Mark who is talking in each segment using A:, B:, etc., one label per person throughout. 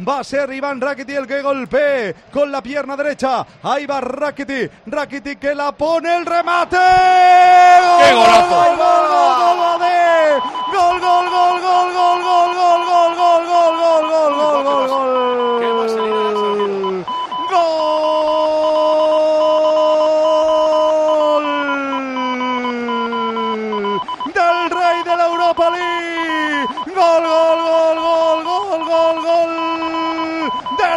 A: Va a ser Iván Rakiti el que golpee con la pierna derecha. Ahí va Rakiti. Rakiti que la pone el remate.
B: ¡Qué golazo!
A: ¡Gol, gol, gol, gol, gol, gol, gol, gol, gol, gol, gol, gol, gol, gol, gol, gol, gol, gol!
B: ¡Qué vaselina!
A: Del rey de la Europa League. Gol, gol, gol, gol, gol, gol, gol del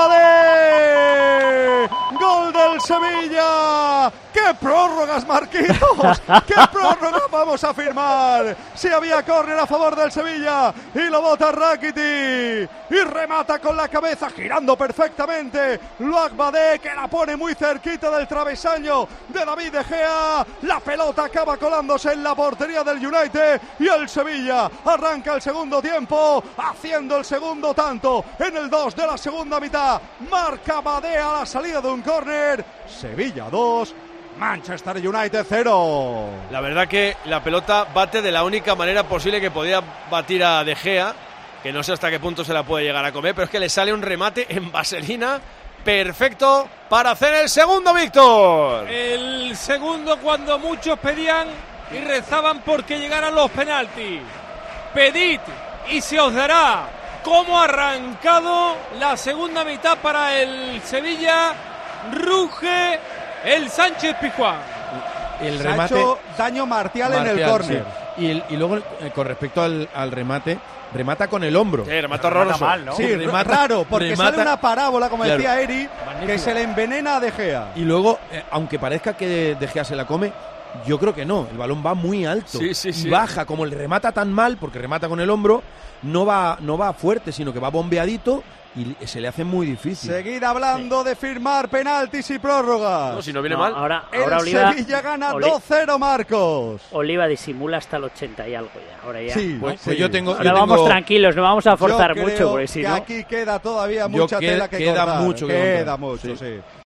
A: Ouagbadé. Gol del Sevilla. ¡Qué prórrogas, Marquitos! ¡Qué prórrogas vamos a firmar! Si había córner a favor del Sevilla y lo bota Rakiti y remata con la cabeza girando perfectamente. Ouagbadé que la pone muy cerquita del travesaño de David De Gea. La pelota acaba colándose en la portería del United y el Sevilla arranca el segundo tiempo haciendo el segundo tanto en el 2 de la segunda mitad. Marca Badé a la salida de un córner. Sevilla 2. Manchester United 0.
B: La verdad que la pelota bate de la única manera posible que podía batir a De Gea, que no sé hasta qué punto se la puede llegar a comer, pero es que le sale un remate en vaselina perfecto para hacer el segundo, Víctor.
C: El segundo cuando muchos pedían y rezaban porque llegaran los penaltis. Pedid y se os dará. Cómo ha arrancado la segunda mitad para el Sevilla. Ruge el Sánchez Pizjuán.
D: El
A: Se ha
D: remate
A: hecho daño Martial en el córner.
D: Sí. Y luego con respecto al remate, remata con el hombro.
B: Remata horroroso.
E: Mal, ¿no?
A: Sí,
D: Remata-
A: raro, porque
D: remata-
A: sale una parábola, como
D: Claro.
A: decía Eri, que
C: Magnífico.
A: se le envenena a De Gea.
D: Y luego, aunque parezca que De Gea se la come, yo creo que no. El balón va muy alto.
B: Sí, sí, sí.
D: Y baja, como le remata tan mal, porque remata con el hombro, no va fuerte, sino que va bombeadito y se le hace muy difícil.
A: Seguid hablando de firmar penaltis y prórrogas.
B: No, si no viene
E: No,
B: mal.
E: ahora
A: El
E: Oliva,
A: Sevilla gana
E: Oli-
A: 2-0, Marcos.
E: Oliva disimula hasta el 80 y algo ya. Ahora ya.
A: Sí,
D: Pues
A: sí.
D: yo tengo.
E: Ahora vamos tranquilos, no vamos a forzar
A: Yo
E: mucho,
A: creo
E: porque si
A: que
E: no.
A: aquí queda todavía
D: Yo
A: mucha tela que
D: queda
A: cortar.
D: mucho que
A: Queda
D: contar.
A: mucho,
D: Sí.
A: sí.